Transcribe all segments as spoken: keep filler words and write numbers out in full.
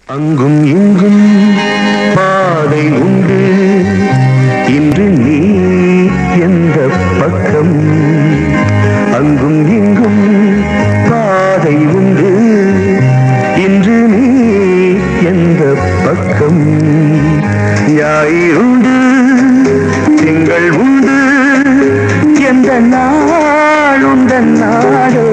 அங்கும் இங்கும் பாதை உண்டு, இன்று நீ எந்த பக்கம்? அங்கும் இங்கும் பாதை உண்டு, இன்று நீ எந்த பக்கம்? ஞாயிறுண்டு, திங்கள் உண்டு, எந்த நாள் உந்த நாடோ?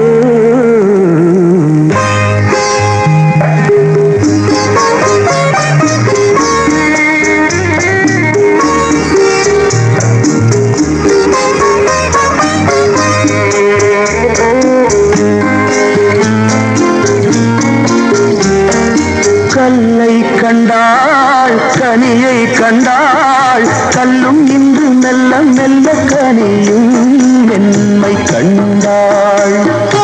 கல்லை கண்டாள், கனியை கண்டாள், கல்லும் இன்று மெல்ல மெல்ல கனியும் மென்மை கண்டாள்.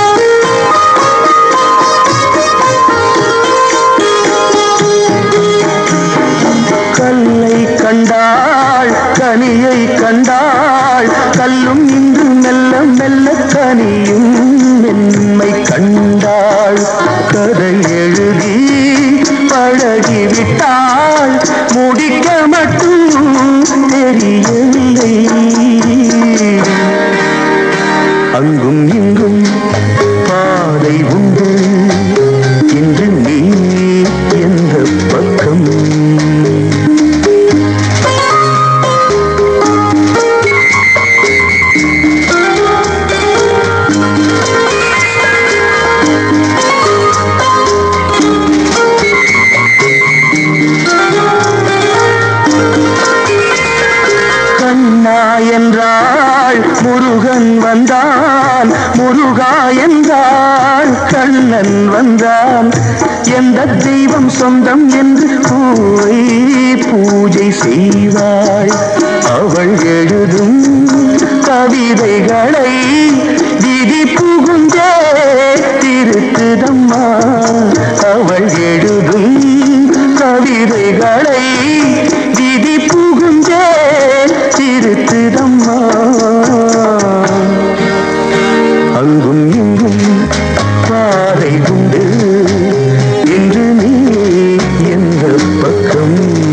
கல்லை கண்டாள், கனியை கண்டாள், கல்லும் இன்று மெல்ல மெல்ல கனியும் மென்மை கண்டாள். கதை எழுதி பழகிவிட்டாள், முடிக்க மட்டும் தெரியவில்லை. அங்கும் இங்கும் பாதை உண்டு, இன்று நீ எந்த பக்கம்? என்றாள் முருகன் வந்தான், முருகா என்றாள் கண்ணன் வந்தான். எந்த தெய்வம் சொந்தம் என்று கூறி பூஜை செய்வாள். அவள் எழுதும் கவிதைகளை விதி புகுந்தே திருத்துதம்மா. அவள் எழுதும் கவிதைகளை விதி புகுந்தே திருத்துதம்மா. அங்கும் இங்கும் பாதை உண்டு, இன்று நீ எந்த பக்கம்?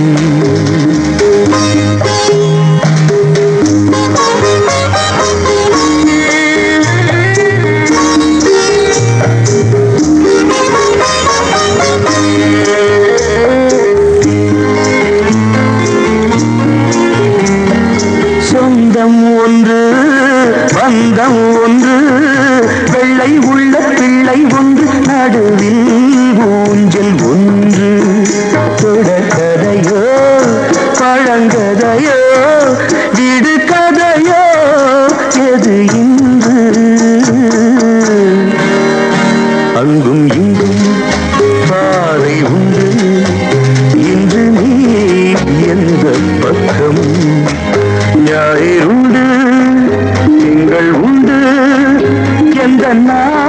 சொந்தம் ஒன்று, பந்தம் ஒன்று, வெள்ளை உள்ள பிள்ளை ஒன்று, நடுவில் ஊஞ்சல் ஒன்று. தொடர்கதையோ பழங்கதையோ விடுகதையோ எது இன்று? அங்கும் இங்கும் பாதை உண்டு, இன்று நீ எந்த பக்கம்? ஞாயிறுண்டு, திங்கள் உண்டு, எந்த நாள்